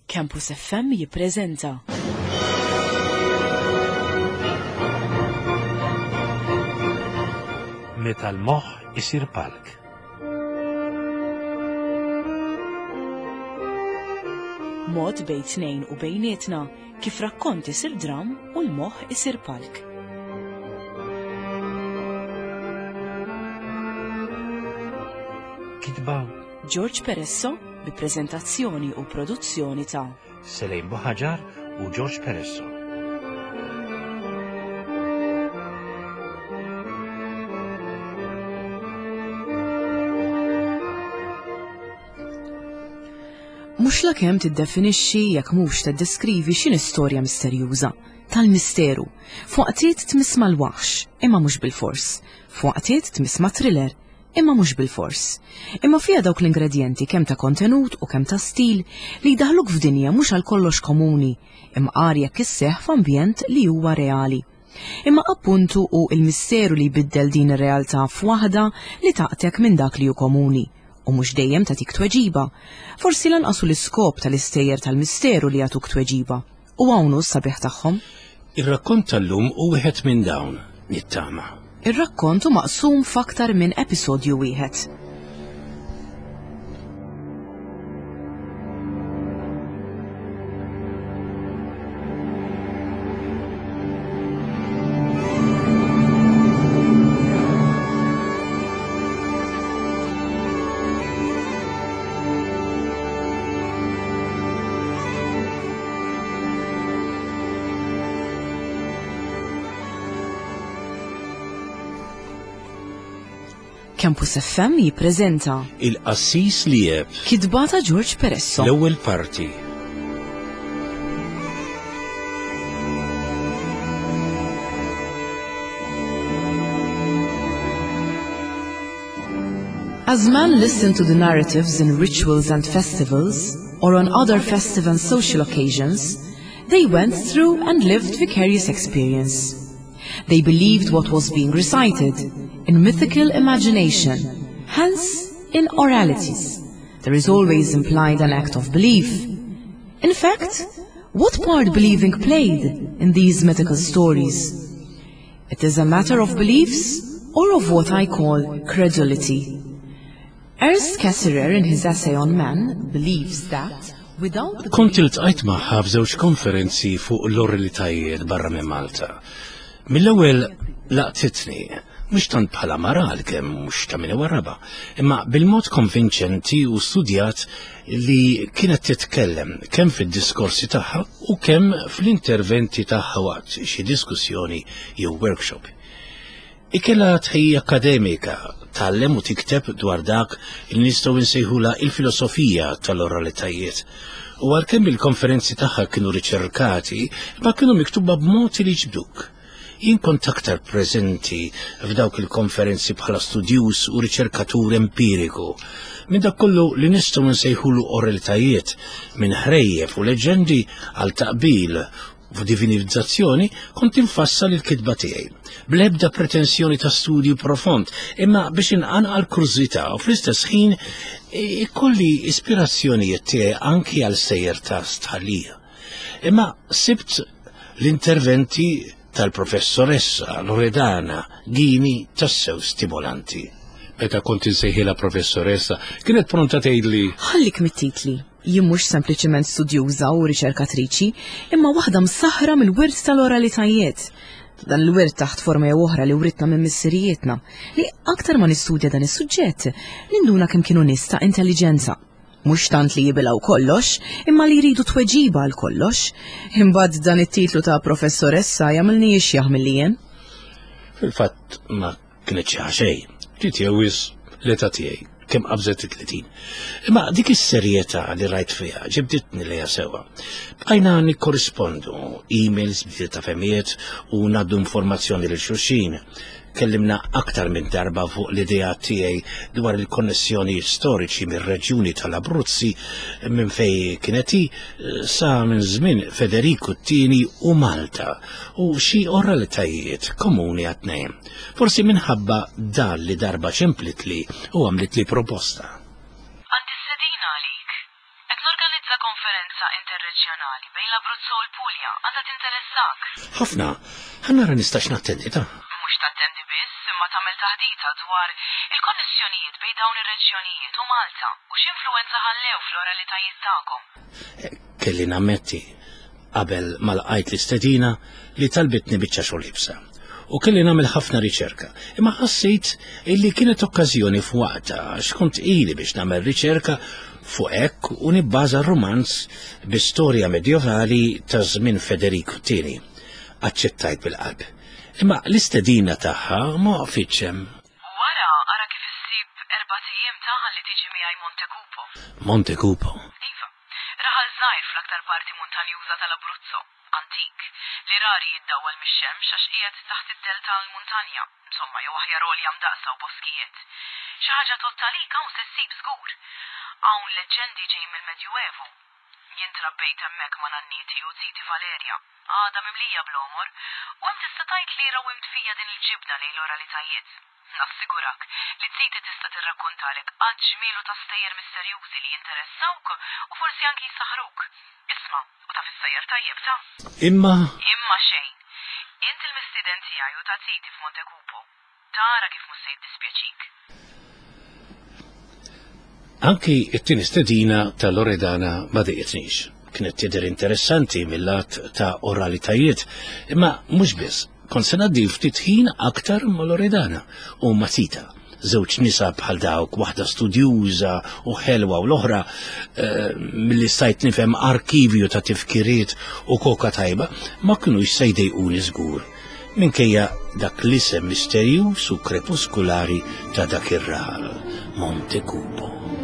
Campus FM jippreżenta. Meta l-moħħ isir palk. Mod bejn tnejn u bejnietna kif rakkont isir dram u l-moħħ isir palk. Kitba George Peresso bi preżentazzjoni u produzzjoni ta' Selejn Boħaġar u George Peresso. Mhux lakemm tiddefinixxi jekk mhux tiddeskrivi x'in istorja misterjuża tal-misteru. Fuqtiet tmiss mal-waħx, imma mhux bil-fors. Fuqtiet tmiss ma' thriller, imma mhux bil-fors. Imma fiha dawk l-ingredjenti kemm ta' kontenut u kemm ta' stil li jdaħluk f'dinja mhux għal kollox komuni, imma qari jekk isseħħ f'ambjent li huwa reali. Imma appuntu u l-misteru li jbiddel din ir-realtà f'waħda li taqtek minn dak li hu komuni. U mhux dejjem tagħtik tweġiba. Forsi lanqasu l-iskop tal-istejjer tal-misteru li jagħtuk tweġiba. U hawn s-sabiħ tagħhom. Ir-rakkont tal-lum u wieħed minn dawn, nittama. Ir-rakkontu maqsum f'aktar minn episodju wieħed. Campus FM jippreżenta Il-qassis li jeb. Kitba ta' George Peresso. L-ewwel parti. As men listened to the narratives in rituals and festivals, or on other festive and social occasions, they went through and lived vicarious experience. They believed what was being recited in mythical imagination, hence in oralities. There is always implied an act of belief. In fact, what part believing played in these mythical stories? It is a matter of beliefs or of what I call credulity. Ernst Cassirer, in his essay on man, believes that without the Kont iltqajt magħha f'żewġ konferenzi fuq l-oralitajiet barra minn Malta. Mill-ewwel laqtitni, mhux tant bħala maral kemm mhux ta' min warraba, imma bil-mod konvinċenti u studjat li kienet titkellem kemm fid-diskorsi tagħha u kemm fl-interventi tagħha waqt xi diskussjoni jew workshop. Ikella tħejja akademika tgħallem u tikteb dwar dak li nistgħu nsejħula il-filosofija tal-oralitajiet. U għalkemm il-konferenzi tagħha kienu riċerkati, ma kienu miktuba b'mod li jġbduk. Jien kont aktar preżenti f'dawk il-konferenzi bħala studjus u riċerkatur empiriku. Minn dak kollu li nistgħu nsejħulu oralitajiet minn ħrejjef u leġendi għal taqbil u divinizzazzjoni kont infassal il-kitba tiegħi. Bl-ebda pretenzjoni ta' studju profond, imma biex inqanqal kurżità u fl-istess ħin ikolli ispirazzjonijiet tiegħi anki għal sejjer ta' stħallija. Imma sibt l-interventi tal-professoressa Loredana Ghini tassew stimolanti. Meta kont insejħilha professoressa, kienet pronta tgħidli ħallik mit-titli. Jien mhux sempliċement studjuża u riċerkatriċi, imma waħda msaħħra mill-wirt tal-oralitajiet. Dan il-wirt taħt forma jew oħra li writna minn missirijietna, li aktar ma nistudja dan is-suġġett, ninduna kemm kienu nies ta' intelligenza. Mhux tant li jibilgħu kollox, imma li jridu tweġiba għal kollox. Imbagħad dan it-titlu ta' professoressa jagħmilni jixjaħ millien. Fil-fatt ma kienx xejn. ġiet jewwis l-età tiegħi kemm qabżet 30. Imma dik is-serjetà li rajt fiha ġibditni lejha sewwa. Bqajna nikkorrispondu, emails bdiet ta' femijiet u ngħaddu informazzjoni lil xulxin. Kellimna aktar minn darba fuq l-idea tiegħi dwar il-konnessjoni storiċi mir-reġjuni tal-Abruzzi minn fejn kienet sa minn żmien Federiku II u Malta u xi oralitajiet komuni għat-tnejn. Forsi minħabba dan li darba ċemplitli u għamlitli proposta. Għandi s-sedina għalik. Qed norganizza konferenza interreġjonali bejn l-Abruzzo u l-Pulja għandha tinteressak. ħafna, ħannara nistax nattendi ta'. Mhux tattendi biss, imma tagħmel taħdita dwar il-konnessjonijiet bejn dawn ir-reġjonijiet u Malta u x'influwenza ħallew fl-oralitajiet tagħkom. Kelli nammetti qabel ma laqajt l-istedina li talbitni biċċa xogħol ibsa. U kelli nagħmel ħafna riċerka, imma ħassejt illi kienet okkażjoni f'waqta għax kont ili biex nagħmel riċerka fuq hekk u nibbaża romanz bi-storja medjevali ta' żmien Federico II. Aċċettajt bil-qalb. Imma l-istedina tagħha ma waqfitx hemm. Wara ara kif issib 4 ijiem tagħha li tiġi miegħi Montecupo. Montecupo. Iva, raħal żgħir fl-aktar parti muntanjuża tal-Abruzzo, antik, li rari jiddawwal mix-xemx għax qiegħed taħt id-delta tal-muntanja, insomma jew aħjar għolja mdaqsa u boskijiet. Xi ħaġa tottalika hawn se ssib żgur. Hawn leġendi ġej mill-Medjuevu. Jien trabbejt hemmhekk ma' nanniti u titi Valerja, għadha mimlija bl-omor, u hemm tista' tgħid li rawimt fija din il-ġibda lejn l-oralitajiet. Nassigurak li titi tista' tirrakkontalek għad ġmielu ta' stejjer misterjużi li jinteressawk u forsi anki jsaħruk. Isma' u taf is-sejjer tajjeb ta'. Imma Xejn. Int il-mistiden tiegħi u ta' titi f'Montecupo. Tara kif mhux se jiddispjaċik. anki it-tieni stedina ta' Loredana ma dejjetniex. Kienet tidher interessanti mill-lat ta' oralitajiet, imma mhux biss. Kont se ngħaddi ftit ħin aktar ma' Loredana u ma' Tita. Żewġ nisa bħal dawk, waħda studjuża u ħelwa u l-oħra milli stajt nifhem arkivju ta' tifkiriet u koka tajba, ma kinux se jdejquni żgur. Minkejja dak l-isem misterjuż u krepuskulari ta' dak ir-raħal, Montecupo.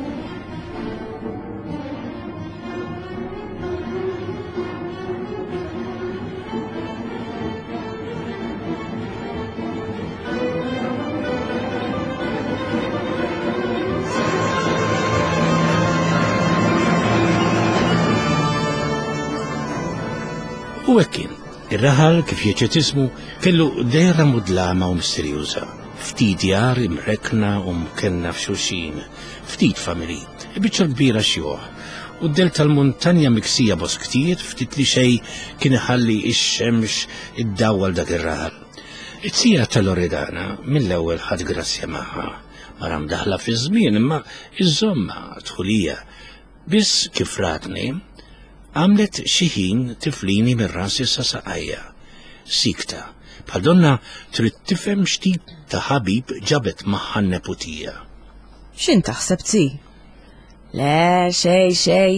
U hekk ir-raħal kif jeċet ismu kellu dejra mudlama u misterjuża. Ftit djar imrekna u mkenna f'xulxin, ftit familji, biċċa kbira xjuħ. U d-del tal-muntanja miksija bosktijiet ftit li xej kien iħalli ix-xemx id-dawwal dak ir-raħal. It-tija tal-Loredana mill-ewwel ħadd grazzja magħha. Mara mdaħla fi żmien imma iż-żomma dħulija. Biss kif ratni għamlet xi ħin tiflini mir-rasi sa saqajja. Sikta, bħal donna trid tifhem x'tip ta' ħabib ġabet magħha n-neputija. X'in taħseb ti? Le, xej.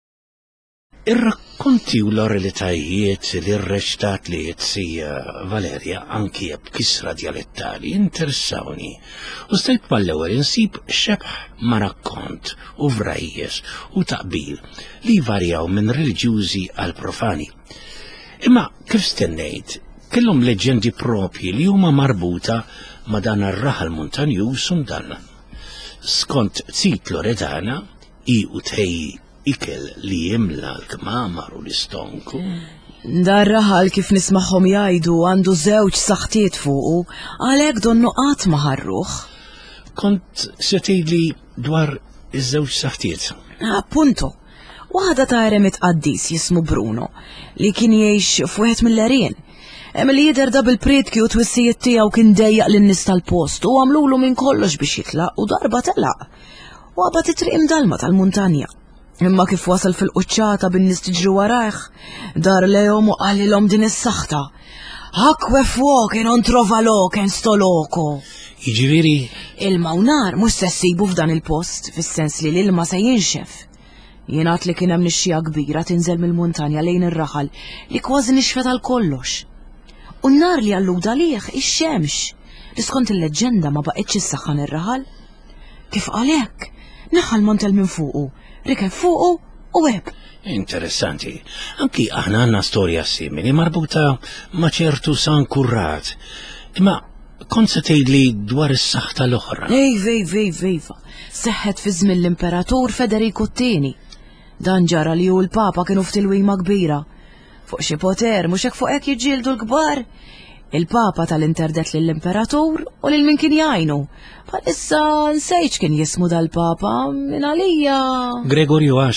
Ir-rakkonti u l-oralitajiet li rrextat li jitsija Valerja anki b'kisra dialettali interessawni u stajt mal-ewwel insib xebħ ma' rakkont u vrajjes u taqbil li varjaw minn reliġjużi għal profani. Imma kif stennejt, kellhom leġendi propji li huma marbuta ma' dan ar-raħal muntanjuż u mdanna. Skont Tit Loredana i u tħejji ikel li jimla l-kmamar u l-istonku. Dar raħal kif nismaħħom jgħidu għandu żewġ saħtiet fuqu, għalhekk donnu qatt ma ħarruh. Kont se tgħidli dwar iż-żewġ saħtiet. Appunto. Waħda ta' eremit qaddis jismu Bruno li kien jgħix f'wieħed mill-għerien. Hemm li jidher da bil-predki u twissijiet tiegħu kien dejjaq lin-nies tal-post u għamlulu minn kollox biex jitlaq u darba telaq. U qabad it-triq imdalma tal-muntanja. Imma kif wasal fil-quċċata bin-nies tiġri warajh, dar lejhom u qalilhom din is-saħta. Akwe fuq non trova loken sto loko. Jiġifieri Ilma u nar mhux se ssibu f'dan il-post, fis-sens li l-ilma se jinxef. Jingħad li kien hemm nixxija kbira tinżel mill-muntanja lejn ir-raħal li kważi nixfet għal kollox. U n-nar li alluda lih ix-xemx li skont il-leġenda ma baqgħetx issaħħan ir-raħal. Kif għalhekk naħal montel minn fuqu, rikeb fuqu u web. Interessanti. Anki aħna għandna storja simili marbuta ma' ċertu San Kurrat. Imma kont se tgħidli dwar is-saħħa l-oħra. Ejva. Seħħet fi żmien l-Imperatur Federico II. Dan ġara li hu l-Papa kienu f'tilwima kbira. Fuq xi poter mhux hekk fuq hekk jiġġieldu l-kbar. Il-Papa tal-interdet lill-Imperatur u lil min kien jgħinu. Bħalissa nsejġ kien jismu dal-Papa minn għalija. Gregorju 10.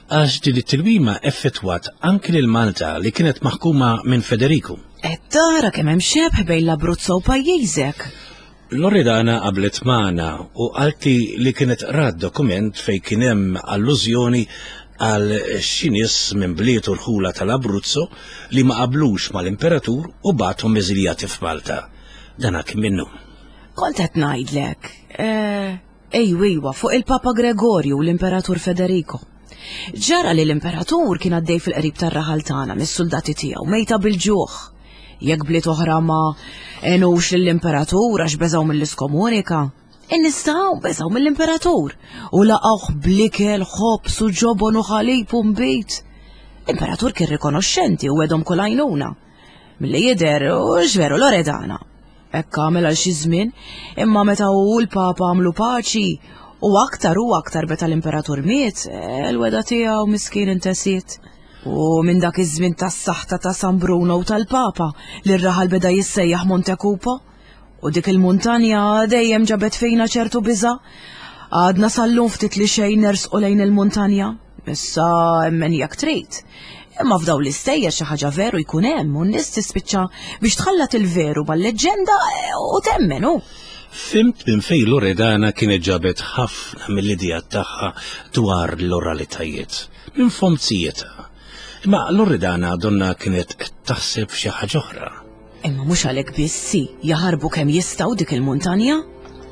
għax din it-tilwima effettwat anki lil Malta li kienet maħkuma minn Federico. Tara kemm hemm xebħ bejn l-Abruzzo u pajjiżek. Loredana qablet magħna u qalti li kienet rad dokument fejn kien hemm allużjoni għal xi nies minn bliet u l-ħula tal-Abruzzo li ma qablux mal-Imperatur u bagħthom eżiljati f'Malta. Dana kien minnu. Kont qed ngħidlek. Ejwiwa fuq il-Papa Gregorju u l-Imperatur Federico. Ġara li l-Imperatur kien għaddej fil-qrib tar-raħal tagħna mis-soldati tiegħu mejta bil-ġuħ. Jekk bliet oħra ma enux l-Imperatur għax beżaw mill-iskomunika, in-nistgħu beżaw mill-Imperatur u laqgħuh blikel, ħobs u ġobon u ħalib u mbejt. L-Imperatur kien rikonoxxenti u wedhom kull għajnuna. Milli jidher u x'veru Loredana. Hekk għamel għal xi żmien, imma meta hu l-Papa għamlu paċi u aktar meta l-Imperatur miet, l-weda tiegħu miskin intesiet. U minn dak iż-żmien tas-saħta ta' San Bruno u tal-Papa li r-raħal beda jissejjaħ Montecupo u dik il-muntanja dejjem ġabet fejna ċertu biża'. Għadna sallum ftit li xejn nersqu lejn il-muntanja, issa emmen jekk trid. Imma f'daw l-istejjer xi ħaġa veru jkun hemm u n-nies tispiċċa biex tħallat il-veru mal-leġġenda u temmenu. Fimt minn fejn Loredana kienet ġabet ħafna mill-idea tagħha dwar l-oralitajiet, minn fomzijietha. Imma Loredana donna kienet taħseb xi ħaġa oħra. Imma mhux għalhekk biss jaħarbu kemm jistgħu dik il-muntanja?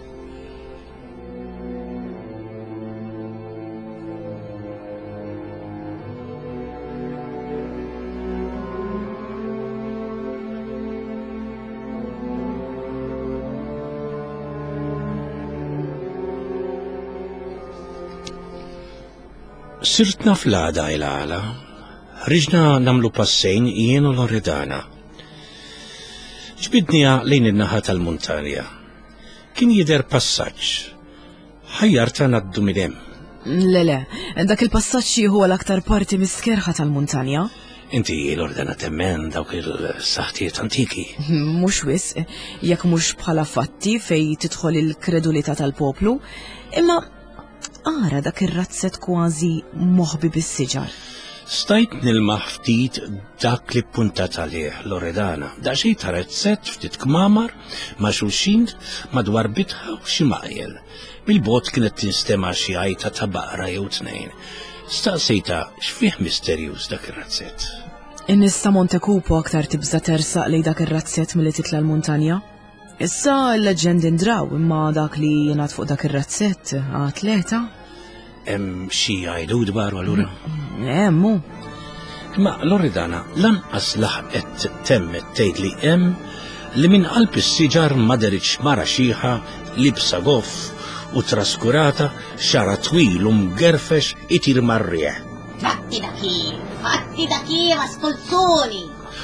Sirtna fl-għada il-għala, ħriġna namlu passejn jien u Loredana. Ġbidnija lejn in-naħa tal-muntanja. Kien jidher passaġġ. Ħajjarta naddu minn hemm. Le, dak il-passaġġ jieħu l-aktar parti mis-skerħa tal-muntanja. Inti Loredana temmen dawk il-saħtijiet antiki. Mhux wisq, jekk mhux bħala fatti fej tidħol il-kredulità tal-poplu, imma ara dak ir-razzett kważi moħbi bis-siġar. Stajt nilmaħ ftit dak li puntat għalih Loredana. Daċi ta' razzett ftit kmamar ma' xulxin madwar bitħa u xi maqjel. Bil-bot kienet tinstema' xi għajta ta' baqra jew tnejn. Staqsejta x'fih misterjuż dak ir-razzett. In-nies ta' Montecupo aktar tibża tersaq lejn dak ir-razzett milli titla' l-muntanja. Issa l-leġendi ndraw imma dak li jingħad fuq dak ir-razzett atleta. Hemm xi jgħidu dwaru allura? Hemmu. Imma Loredana lanqas laħqet temmet tgħid li hemm li minn qalb is-siġar ma deritx mara xieħa libsa goff u traskurata xara twil u mgerfex itir mar-rieħ. Fatti da kif, askoltuni!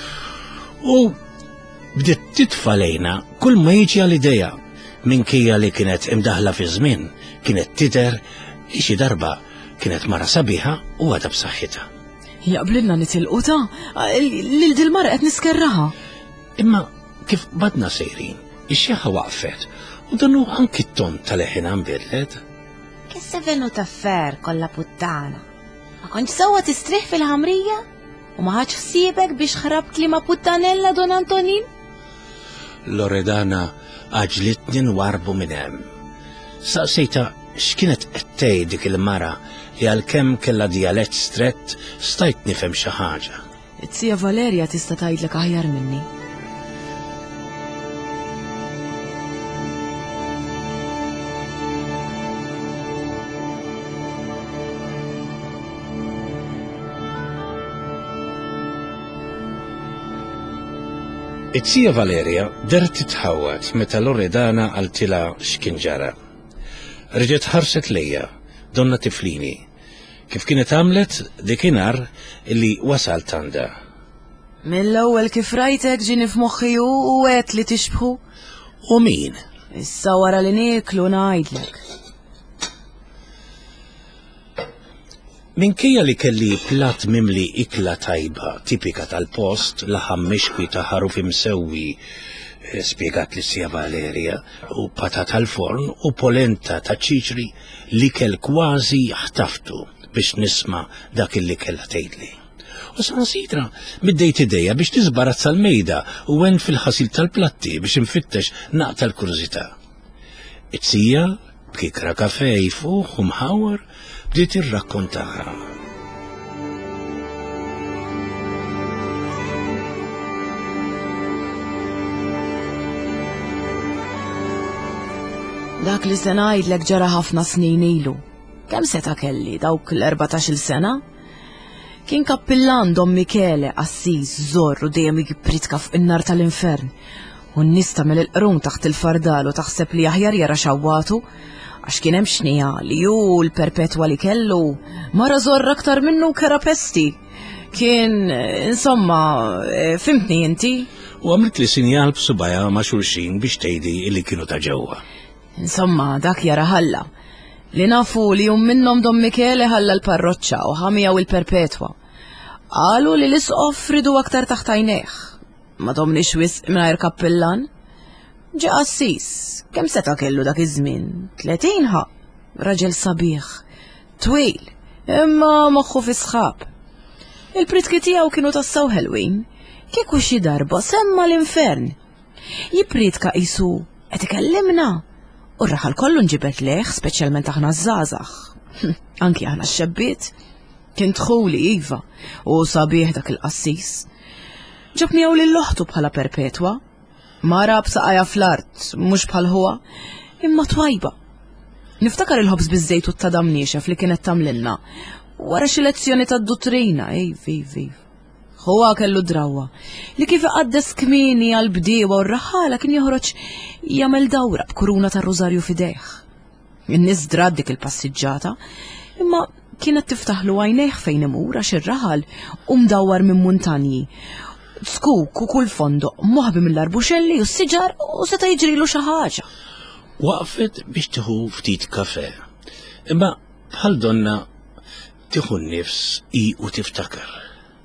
U bdiet titfa' lejna kull ma jiġi għall-idea minkejja li kienet imdaħla fi żmien kienet tidher xi darba kienet mara sabiħa u għadha b'saħħitha. Jaqblilna nitilqu lil dil-mara qed niskerraha. Imma kif badna sejrin, ix-xieħa waqfet u dannu anki t-ton tal-eħina nbidlet. Che se venuta affer kollha puttana? Ma kontx sewwa tistrih fil-ħamrija? U ma ħadx ħsiebek biex ħrabt li ma puttanella Don Antonin? Loredana għaġlitni nwarbu minn hemm. Saqsejta x'kienet qed tgħid dik il-mara li għalkemm kellha dialett strett stajt nifhem xi ħaġa. It-Tija Valerja tista' tgħidlek aħjar minni. It-Tija Valerja dert titħawat meta Loredana għaltila x'kien ġara. Reġgħet ħarset lejja, donna tiflini, kif kienet għamlet dikinhar illi wasalt għandha. Mill-ewwel kif rajtek ġini f'moħħi u għedt li tixbħu. U min? Issa wara li nieklu ngħidlek. Minkejja li kelli plat mimli ikla tajba tipika tal-post laħam mixkwi ta' ħaruf imsewwi spiegat li Tija Valerja u patata tal-forn u polenta ta' ċiċri li kell kważi ħtaftu biex nisma' dak illi kellha tgħidli. U sansitra middejt idejja biex tiżbarazza l-mejda u għen fil-ħasil tal-platti biex infittex naqta l-kurzita. It-sija, b'kikra kafe jfuħ u mħawar, bdiet irrakkontaha. Dak li se ngħidlek ġara ħafna snin ilu. Kemm seta' kelli dawk l-14 sena? Kien kappillan Don Michele Assis Zorru dejjem jipritka fuq in-nar tal-infern u n-nista mill-qrun taħt il-fardal u taħseb li aħjar jara xawwatu għax kien hemm xnija li hu l-perpetwa li kellu mara Zorra aktar minnu Karapesti. Kien insomma fimtni inti? U għamilt li sinjal b'subajja ma' xulxin biex tgħidi li kienu ta' ġewwa. Insomma dak jara ħalla. Li nafu li minnhom Don Michele ħalla l-parroċċa u ħamija u l-perpetwa. Qalu li l-isqof ridu aktar taħt għajnejh. Ma domniex wisq mingħajr kappillan. Ġie Assis, kemm seta' kellu dak iż-żmien? 30 ħa. Raġel sabiħ, twil, imma moħħu fi sħab. Il-pritki tiegħu kienu tassew ħelwin. Kieku xi darba semma l-infern. Jipritka qisu qed ikellimna. U r-raħal kollu nġibet leħ, speċjalment aħna żgħażagħ. Anki aħna x-xebbiet. Kien dħuli iva, u sabiħ dak il-qassis. Ġabni jew lill-oħtu bħala perpetwa. Mara b'saqajja fl-art, mhux bħal huwa, imma twajba. Niftakar il-ħobż biż-żejt u t-tadam niexef li kienet tagħmlilna wara xi lezzjoni tad-duttrina, iv. Huwa kellu drawwa li kif iqaddes kmieni għall-bdiewa u r-raħala kien joħroġ jagħmel dawra b'kuruna tar-rużarju f'idejh. In-nies drad dik il-passiġġata, imma kienet tiftaħlu għajnejh fejn imur għax ir-raħal u mdawwar minn muntanji. Skuk u kull fondoq moħbi mill-arbuxelli u s-siġar u seta' jiġrilu xi ħaġa. Waqfet biex tieħu ftit kafe. Imma bħal donna tieħu nnifs u tiftakar.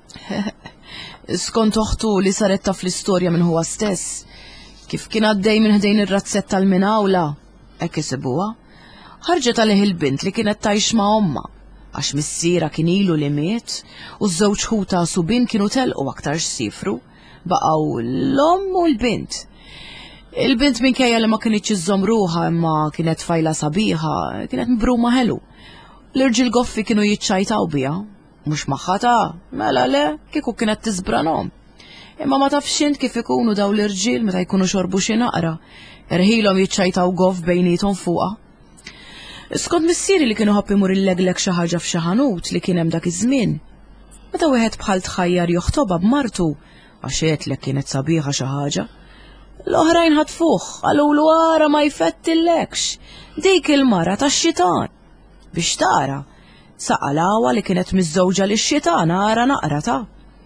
Skont oħtu li saret taf l-istorja minn huwa stess, kif kien għaddej minn ħdejn ir-razzett tal-minawla, hekk isibuha, ħarġet għalih il-bint li kienet tgħix ma' omma, għax missiera kien ilu li miet u ż-żewġ ħuta subin kienu telqu aktar x'sifru, baqgħu l-omm u l-bint. Il-bint minkejja li ma kienitx iżżomm ruħha imma kienet fajla sabiħa, kienet mbruma ħelu. L-irġiel goffi kienu jiċċajtaw biha. Mux maħħata, mela le, kieku kienet tizbranom. Imma ma tafxint kif ikunu daw l-irġiel meta jkunu xorbu xi naqra, irħilhom jiċċajtaw goff bejnietom fuqha. Skont missieri li kienu ħobb imur illeglek xi ħaġa f'xi ħanut li kien hemm dak iż-żmien. Meta wieħed bħal tħajjar joħtobha b'martu għax għedlek kienet sabiħa xi ħaġa. L-oħrajn ħatfuh qalulu ara ma jfettillekx, dik il-mara tax-xitan. Biex tara saqalawa li kienet miżżewġa li x-xitan ara naqra ta'.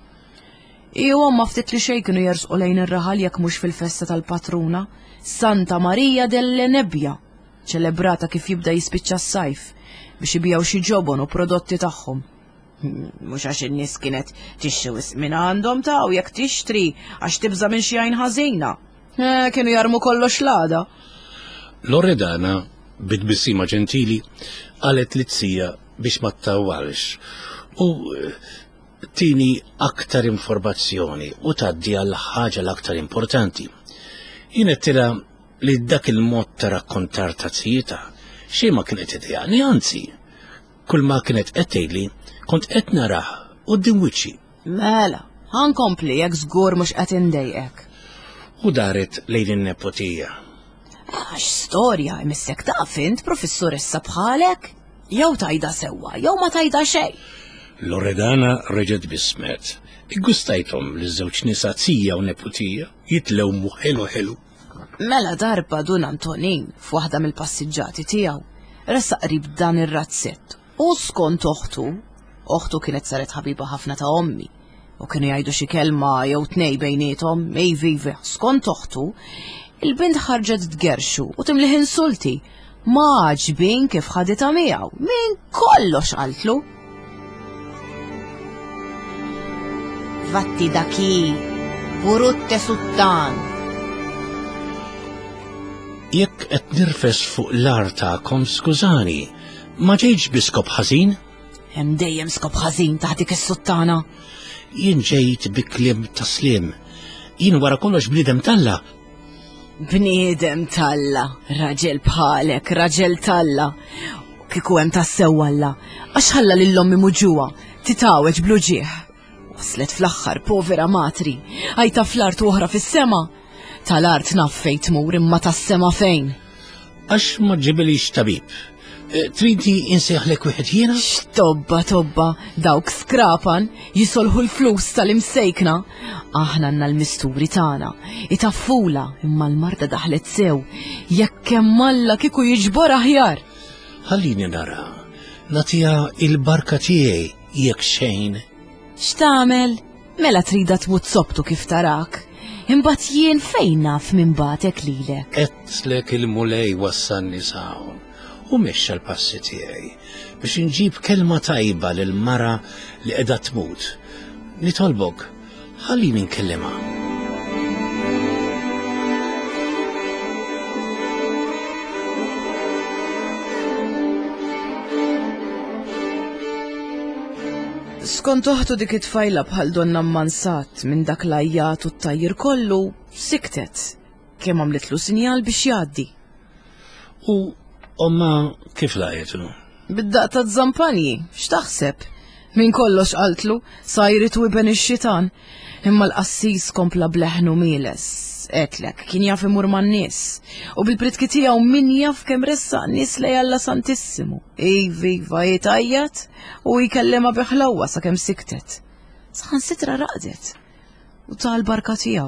Iwa ma ftit li xejn kienu jersqu lejn ir-raħal jekk mhux fil-festa tal-patruna, Santa Maria delle Nebbia, ċelebrata kif jibda jispiċċa s-sajf biex ibijaw xi ġobon u prodotti tagħhom. Mhux għax in-nies kienet tixxi wisq minn għandhom ta' u jekk tixtri għax tibża minn xi għajn ħażina. Kienu jarmu kollox l-għada. Loredana, bit-bissima ġentili, qalet li tsija biex ma ttawwalx u tini aktar informazzjoni u tgħaddi għal ħaġa l-aktar importanti. Jien tira li dak il-mod ta' rakkontar ta' tsijita xejn ma kienet idejani, anzi, kull ma kienet qed tgħidli kont qed narah quddiem wiċċi. Mela, ħankompli jekk żgur mhux qed indejqek. U daret lejn in-nepotija. Għax storja imissek taf int professoressa bħalek? Jew tajda sewwa, jew ma tajda xejn. Loredana reġgħet bismet. Iggustajthom li żewġ nisa tsija u nepotija jitlewmu ħelu. Mela darba Dun Antonin f'waħda mill-passiġġati tiegħu ressaq qrib dan ir-razzett u skont oħtu kienet saret ħabiba ħafna ta' ommi u kienu jgħidu xi kelma jew tnej bejniethom vivi skont oħtu il-bint ħarġet tgerxu u timliħ insulti ma ġbin kif ħadita miegħu min kollox qaltlu. Vatti daki, burutte suttan. Jekk qed nirfes fuq l-ar tagħkom skużani, ma ġejx biskop ħażin? Hemm dejjem skop ħażin taħt dik is-suttana. Jien ġejt bi kliem taslim. Jien wara kollox bniedem Talla. Bniedem Talla, raġel bħalek, raġel Talla. Kieku hemm tassew Alla, għax ħalla lill-ommi muġuwa, titgħaweġ bluġieħ. Waslet fl-aħħar povera matri, għajta fl-art oħra fis-sema. Tal-art naf fejn tmur imma tas-sema fejn. Għax ma ġibelix tabib. Tridni inseħlek wieħed jiena? Tobba, dawk skrapan jisolħu l-flus tal-imsejkna. Aħna għandna l-misturi tagħna, itaffula imma l-marda daħlet sew, jekk hemm Alla kieku jiġbor aħjar. Ħallini nara, nagħtiha il-barka tiegħi jekk xejn. X'tagħmel? Mela trida tmut sobtu kif tarak. Imbagħad jien fejn naf minn bagħtek lilek. Qedtlek il-mulej wassanni sawn u mexxa l-passi tiegħi biex inġib kelma tajba lil mara li qiegħda tmut. Nitolbok, ħallini nkellimha. Skont toħtu dik it-tfajla bħal donna mmansat minn dak l-ajjat u t-tajjir kollu, siktet. Kemm għamlitlu sinjal biex jgħaddi. U omma kif laqetu? Bid-daq ta' żampanji, x'taħseb? Min kollox qaltlu, sajrit wiben ix-xitan. Imma l-qassis kompla bleħnu mieles. Etlek, kien jaf imur man-nies. U bil-pritki tiegħu min jaf kemm ressaq nies lej Alla Santissimu. Iva jitajjat u jkellema biħlawwa sakemm siktet. Saħansitra raqdet. U tal-barka tiegħu.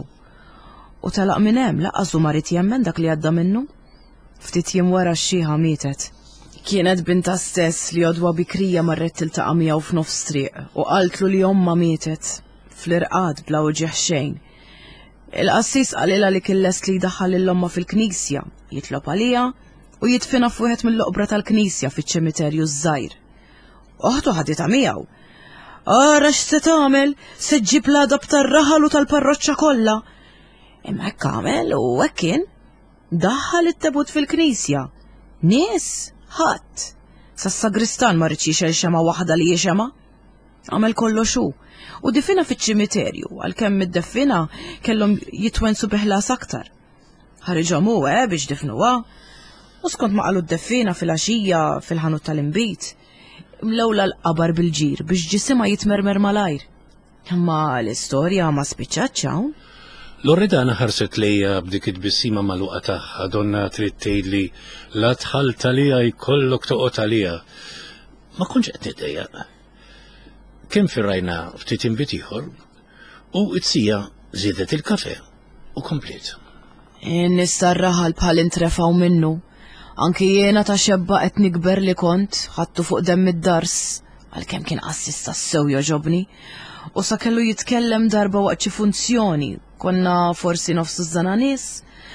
U talaq minn hemm laqqasu marit jemmen dak li għadda minnu. Ftit jiem wara x-xieħa mietet. Kienet binta stess li għodwa bikrija marret tiltaqa' miegħu f'nofs triq u qaltlu li omma mietet fl-irqad bla uġieħ xejn. Il-qassis qalilha li kien lest li jdaħħal l-omma fil-knisja, jitlob għaliha u jitfina f'wieħed mill-oqbra tal-knisja fiċ-ċimiterju żgħir. Oħtu ħaditha miegħu. Ara x'se tagħmel, se ġġib l-għadab tar-raħal u tal-parroċċa kollha. Imma hekk għamel u hekk kien. Daħħal it-tebut fil-knisja. Nies ħadd. Sas-sagristan ma rridx jixel xema waħda li jixema. Għamel kollox hu. U difina fiċ-ċimiterju, għalkemm id-deffina kellhom jitwensu biħlas aktar. Ħarġhom hu biex difnuha. U skont ma qalu d-deffina fil-għaxija fil-ħanut tal-imbit, mlewla l-qabar bil-ġir biex ġisimha jitmermer malajr. Imma l-istorja ma spiċċatx hawn. Loredana ħarset lejja b'dik it-bissima magħluqa tagħha donna trid tgħidli la tħalt għaliha jkollok toqgħod għaliha. Ma kontx qed niddejjaq. Kemm firrajna ftit inbit ieħor u t-sija żiedet il-kafe u komplet. Nista' r-raħal bħal intrefaw minnu. Anki jiena ta' xebba qed nikber li kont ħadtu fuq demm id-dars għalkemm kien qassis tas-sew joġobni u sa kellu jitkellem darba waqt xi funzjoni konna forsi nofsu żana nies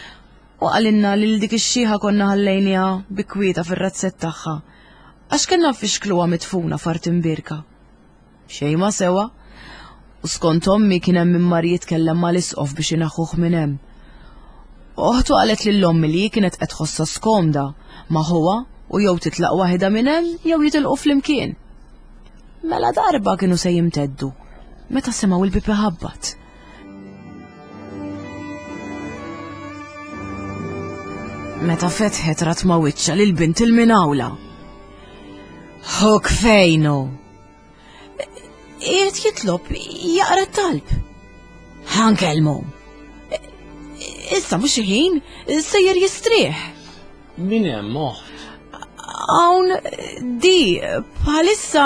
u għalinna lil dik ix-xieħa konna ħallejniha bikwieta fir-razzett tagħha għax kellna nfixkluha mitfuna fart imbirka. Xejn ma sewa, u skont ommi kien hemm min mar jitkellem mal-isqof biex inaħħuh minn hemm. Oħtu qalet lill-ommi li kienet qed tħossha skomda ma' huwa u jew titlaq waħda minn hemm jew jitilqu flimkien. Mela darba kienu se jimteddu, meta semgħu il-bib iħabbat. Meta fetħet ratma wiċċa lil bint il-minawla. Hok fejnu. Qiegħed jitlob jaqra t-talb. Ħankellmu. Issa mhux ħin, sejjer jistrieħ. Min hemm moħħ? Hawn di bħalissa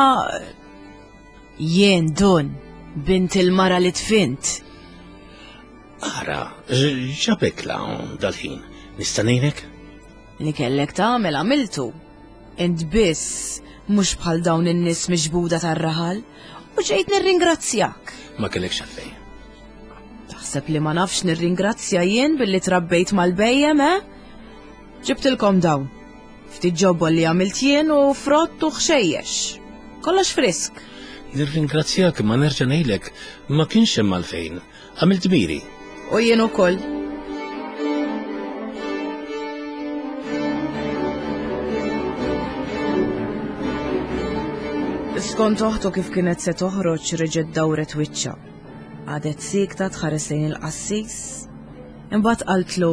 jien dun bint il-mara li tfint. Ara, ġabek la dal-ħin. Nista' ngħinek? Li kellek tagħmel għamiltu. Int biss mhux bħal dawn in-nies miġbuda tar-raħal. U ġejt nirringrazzjak. Ma kellekx għalfejn. Taħseb li ma nafx nirringrazzja jien billi trabbejt mal-bejjem, Ġibtilkom dawn. Ftit ġobba li għamilt jien u frott u xejjex. Kollox frisk. Nirringrazzjak ma nerġa' ngħidlek ma kienx hemm għalfejn. Għamilt biri. U jien ukoll. Skont toħtu kif kienet se toħroġ reġgħet dawret wiċċa. Għadet sikta tħares lejn il-qassis, imbagħad qaltlu: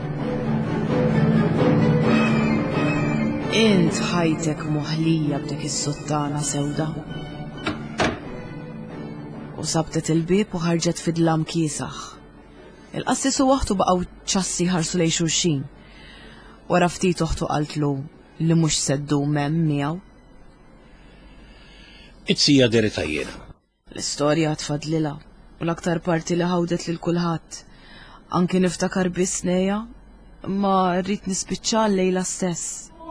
Int ħajtek moħlija b'dik is-suttana sewda. U sabtet il-bieb u ħarġet fidlam kiesaħ. Il-qassis u waħtu baqgħu ċassi ħarsu lejn xulxin. Wara ftit uħtu qaltlu li mhux seddu memm miegħu. It-sija deri tajjena. L-istorja tfadlila u l-aktar parti li ħawdet lil kulħadd. Anki niftakar biss Neja, ma rrid nispiċċa lejla stess.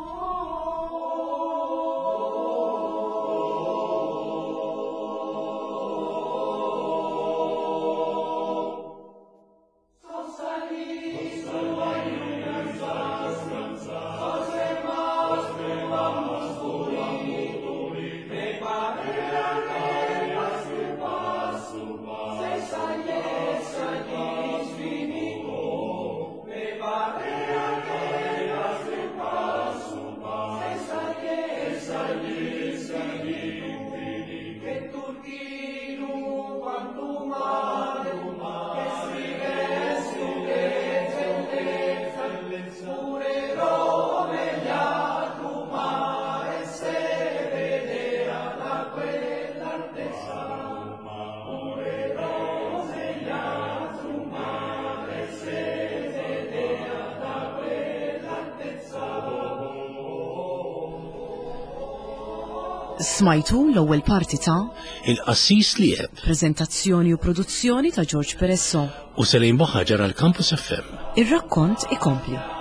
Smajtu l-ewwel parti ta' Il-qassis Lieb preżentazzjoni u produzzjoni ta' George Peresso. u Selejn Boħaġar għal Campus FM. Ir-rakkont ikompli.